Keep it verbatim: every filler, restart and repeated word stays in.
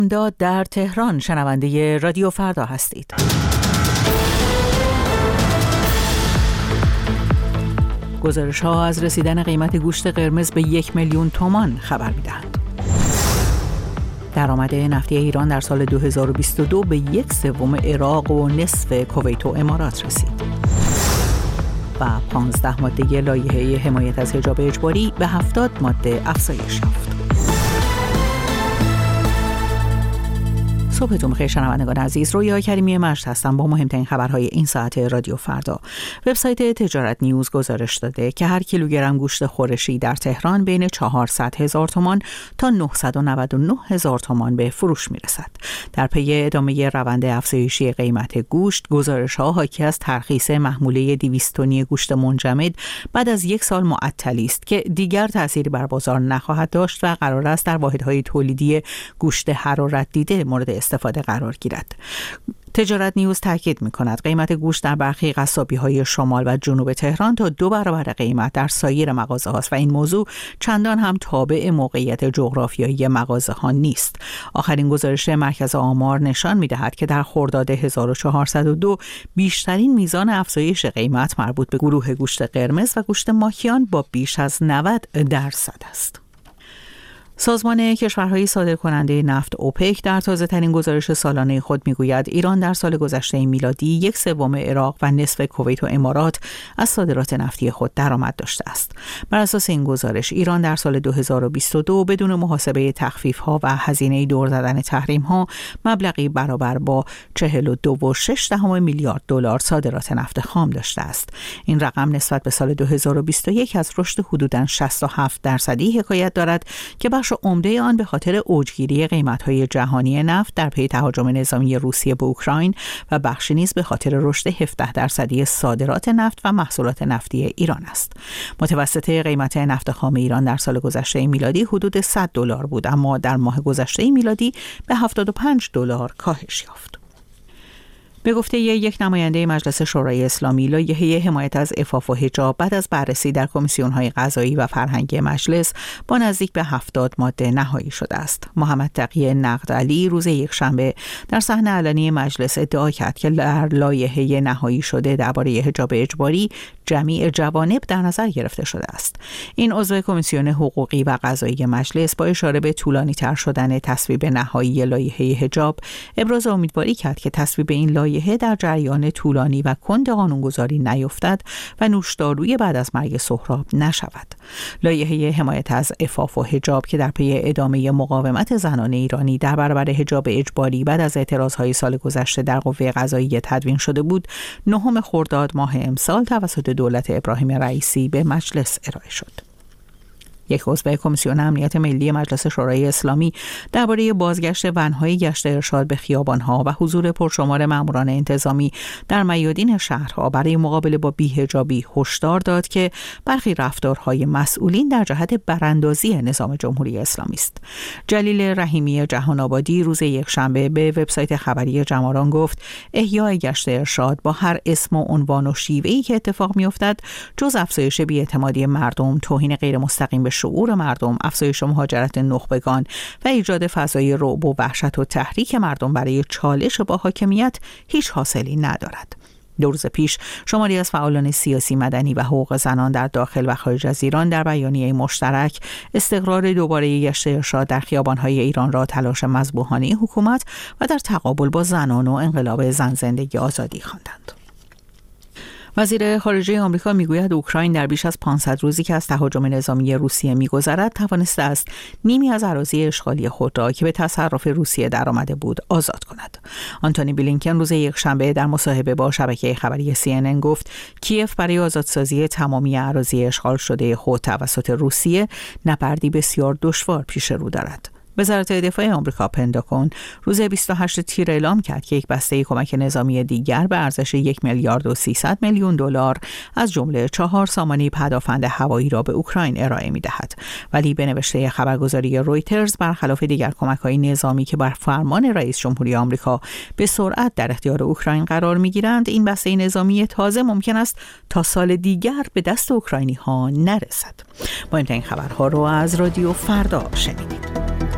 داد در تهران شنونده رادیو فردا هستید. گزارش ها از رسیدن قیمت گوشت قرمز به یک میلیون تومان خبر می‌دهند. درآمد نفتی ایران در سال دو هزار و بیست و دو به یک سوم عراق و نصف کویت و امارات رسید. و پانزده ماده لایحه حمایت از حجاب اجباری به هفتاد ماده افزایش یافت. صبحتون بخیر شنوندگان عزیز، رویا کریمی مجد هستم با مهمترین خبرهای این ساعت رادیو فردا. وبسایت تجارت نیوز گزارش داده که هر کیلوگرم گوشت خورشی در تهران بین چهارصد هزار تومان تا نهصد و نود و نه هزار تومان به فروش میرسد. در پی ادامه روند افزایشی قیمت گوشت، گزارش‌ها حاکی از ترخیص محموله دویست تنی گوشت منجمد بعد از یک سال معطلی است که دیگر تأثیری بر بازار نخواهد داشت و قرار است در واحدهای تولیدی گوشت حرارت دیده مورد استفاده قرار گیرد. تجارت نیوز تاکید می‌کند قیمت گوشت در برخی قصابی‌های شمال و جنوب تهران تا دو برابر قیمت در سایر مغازه‌هاست و این موضوع چندان هم تابع موقعیت جغرافیایی مغازه‌ها نیست. آخرین گزارش مرکز آمار نشان می‌دهد که در خرداد هزار و چهارصد و دو بیشترین میزان افزایش قیمت مربوط به گروه گوشت قرمز و گوشت ماهیان با بیش از نود درصد است. سازمان کشورهای صادرکننده نفت اوپک در تازه‌ترین گزارش سالانه خود میگوید ایران در سال گذشته میلادی یک سوم عراق و نصف کویت و امارات از صادرات نفتی خود درآمد داشته است. بر اساس این گزارش ایران در سال دو هزار و بیست و دو بدون محاسبه تخفیف‌ها و هزینه دور زدن تحریم‌ها مبلغی برابر با چهل و دو و شش دهم میلیارد دلار صادرات نفت خام داشته است. این رقم نسبت به سال دو هزار و بیست و یک از رشد حدوداً شصت و هفت درصدی حکایت دارد که بخش عمده آن به خاطر اوجگیری قیمت‌های جهانی نفت در پی تهاجم نظامی روسیه به اوکراین و بخشی نیز به خاطر رشد هفده درصدی صادرات نفت و محصولات نفتی ایران است. متوسط قیمت نفت خام ایران در سال گذشته میلادی حدود صد دلار بود، اما در ماه گذشته میلادی به هفتاد و پنج دلار کاهش یافت. به گفته یک نماینده مجلس شورای اسلامی، لایحه حمایت از عفاف و حجاب بعد از بررسی در کمیسیون‌های قضایی و فرهنگی مجلس با نزدیک به هفتاد ماده نهایی شده است. محمد تقی نقدعلی روز یکشنبه در صحن علنی مجلس ادعا کرد که در لایحه نهایی شده درباره حجاب اجباری جمیع جوانب در نظر گرفته شده است. این عضو کمیسیون حقوقی و قضایی مجلس با اشاره به طولانی تر شدن تصویب نهایی لایحه حجاب ابراز امیدواری کرد که تصویب این لایحه در جریان طولانی و کند قانونگذاری نیفتد و نوشداروی بعد از مرگ سهراب نشود. لایحه حمایت از عفاف و حجاب که در پی ادامه مقاومت زنان ایرانی در برابر حجاب اجباری بعد از اعتراضهای سال گذشته در قوه قضاییه تدوین شده بود، نهم خرداد ماه امسال توسط دولت ابراهیم رئیسی به مجلس ارائه شد. یک عضو کمیسیون امنیت ملی مجلس شورای اسلامی درباره بازگشت ون‌های گشت ارشاد به خیابان‌ها و حضور پرشمار ماموران انتظامی در میادین شهرها برای مقابله با بی‌حجابی هشدار داد که برخی رفتارهای مسئولین در جهت براندازی نظام جمهوری اسلامی است. جلیل رحیمی جهان آبادی روز یکشنبه به وبسایت خبری جماران گفت احیای گشت ارشاد با هر اسم و عنوان و شیوه‌ای که اتفاق می‌افتد جز افزایش بی‌اعتمادی مردم، توهین غیر مستقیم به شعور مردم، افزایش مهاجرت نخبگان و ایجاد فضای رعب و وحشت و تحریک مردم برای چالش با حاکمیت هیچ حاصلی ندارد. دو روز پیش شماری از فعالان سیاسی، مدنی و حقوق زنان در داخل و خارج از ایران در بیانیه مشترک استقرار دوباره گشت ارشاد در خیابان‌های ایران را تلاش مذبوحانه حکومت و در تقابل با زنان و انقلاب زن زندگی آزادی خواندند. وزیر خارجه آمریکا میگوید اوکراین در بیش از پانصد روزی که از تهاجم نظامی روسیه میگذرد توانسته است نیمی از اراضی اشغالی خود را که به تصرف روسیه درآمده بود آزاد کند. آنتونی بلینکن روز یکشنبه در مصاحبه با شبکه خبری سی ان ان گفت کیف برای آزادسازی تمامی اراضی اشغال شده خود توسط روسیه نبردی بسیار دشوار پیش رو دارد. وزارت دفاع آمریکا پنتاگون روز بیست و هشتم تیر اعلام کرد که یک بسته کمک نظامی دیگر به ارزش یک میلیارد و سیصد میلیون دلار از جمله چهار سامانه پدافند هوایی را به اوکراین ارائه می‌دهد. ولی به نوشته خبرگزاری رویترز برخلاف دیگر کمک‌های نظامی که بر فرمان رئیس جمهوری آمریکا به سرعت در اختیار اوکراین قرار می‌گیرند، این بسته نظامی تازه ممکن است تا سال دیگر به دست اوکراینی‌ها نرسد. مهمترین خبرها رو از رادیو فردا شنیدید.